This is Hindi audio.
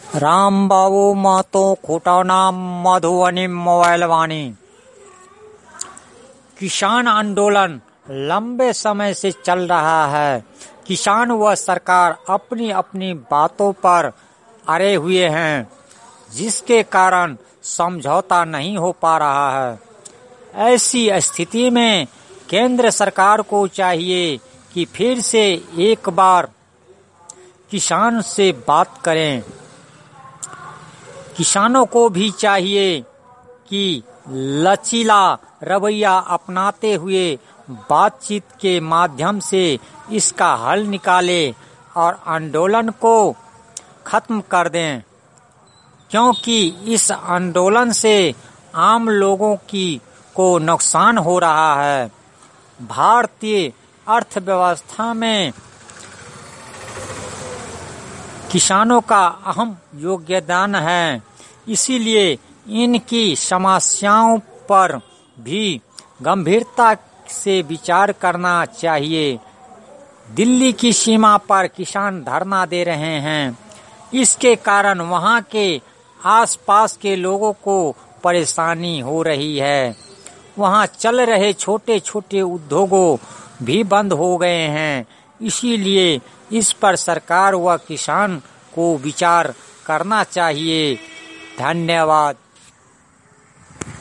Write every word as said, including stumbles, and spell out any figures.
राम बाबू महतो खोटानाम मधुबनी मोबाइल वाणी। किसान आंदोलन लंबे समय से चल रहा है। किसान व सरकार अपनी अपनी बातों पर अड़े हुए हैं, जिसके कारण समझौता नहीं हो पा रहा है। ऐसी स्थिति में केंद्र सरकार को चाहिए कि फिर से एक बार किसान से बात करें। किसानों को भी चाहिए कि लचीला रवैया अपनाते हुए बातचीत के माध्यम से इसका हल निकाले और आंदोलन को खत्म कर दें, क्योंकि इस आंदोलन से आम लोगों की को नुकसान हो रहा है। भारतीय अर्थव्यवस्था में किसानों का अहम योगदान है, इसीलिए इनकी समस्याओं पर भी गंभीरता से विचार करना चाहिए। दिल्ली की सीमा पर किसान धरना दे रहे हैं। इसके कारण वहां के आसपास के लोगों को परेशानी हो रही है। वहां चल रहे छोटे छोटे उद्योगों भी बंद हो गए हैं। इसीलिए इस पर सरकार व किसान को विचार करना चाहिए। धन्यवाद।